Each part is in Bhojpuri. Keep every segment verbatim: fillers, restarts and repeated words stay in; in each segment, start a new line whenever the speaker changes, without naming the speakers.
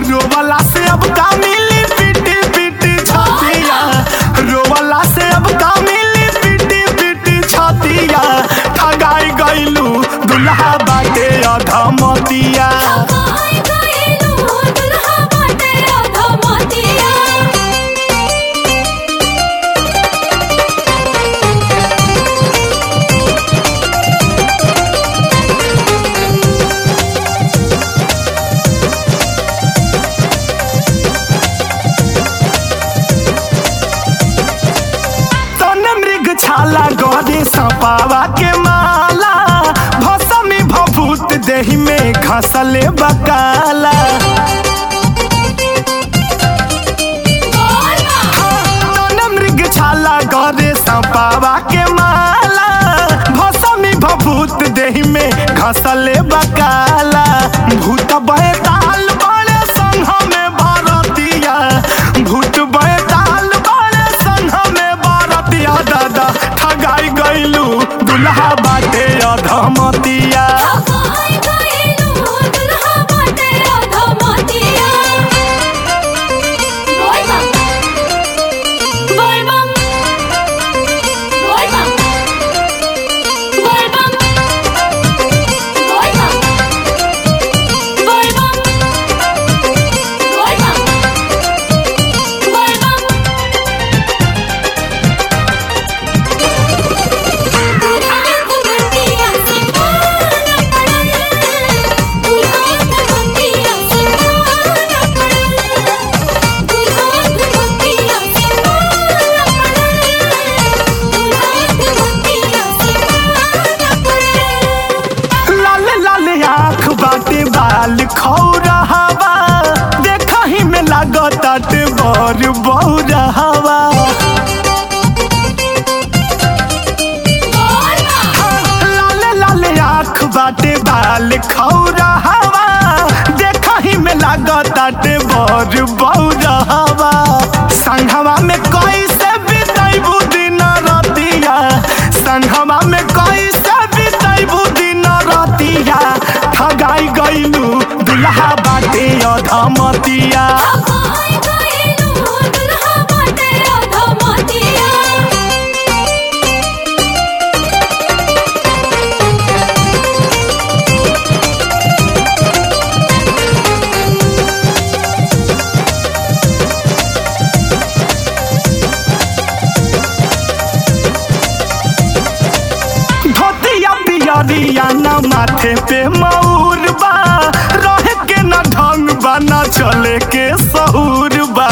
रोवला से अब का मिली पिटी पिटी छतिया रोवला से अब का मिली पिटी पिटी छतिया ठगाई गइलू दुल्हा बाटे अधमतिया छाला गौरी सपावा के माला भसमी भभूत देहि में घसले बकाला मृग छाला गौरी सपावा के माला भसमी भभूत देहि में घसले बकाला भूत बैताल बड़े संघ में भारतिया भूत बैताल बड़े संघ में भारतिया दादा ठगाई गइलू दुल्हा बाटे अधमतिया बाल खौरहवा देखा ही में लागत बर बौरहवा लाले लाले आँख बाटे बाल खौरहवा देखा ही में लागत बर बौरहवा संघवा में कैसे बिताइबू दिन रतिया संघवा में कैसे बिताइबू दिन रतिया ठगाई गइलू दुल्हा बाटे अधमतिया धोतिया पियरिया न माथे पे मऊर बा रहे के न ढंग बा न चले के सहूर बा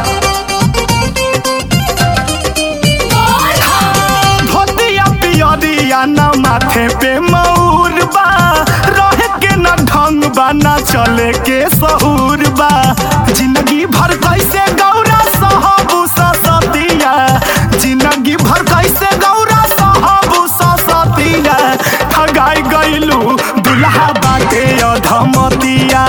धोतिया पियरिया न माथे पे मऊर बा रहे के न ढंग बा न चले के सहूर बा जिंदगी भर कैसे गौरा सहबू ससतिया जिंदगी भर कैसे गौरा सहबू ससतिया ठगाई गइलू दुल्हा बाटे अधमतिया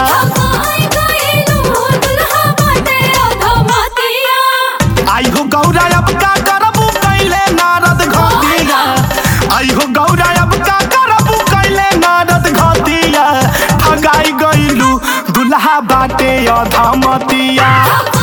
आई हो गौरा अब का करबू कैले नारद घटिया आई हो गौरा अब का करबू कैले नारद घटिया ठगाई गइलू दुल्हा बाटे अधमतिया।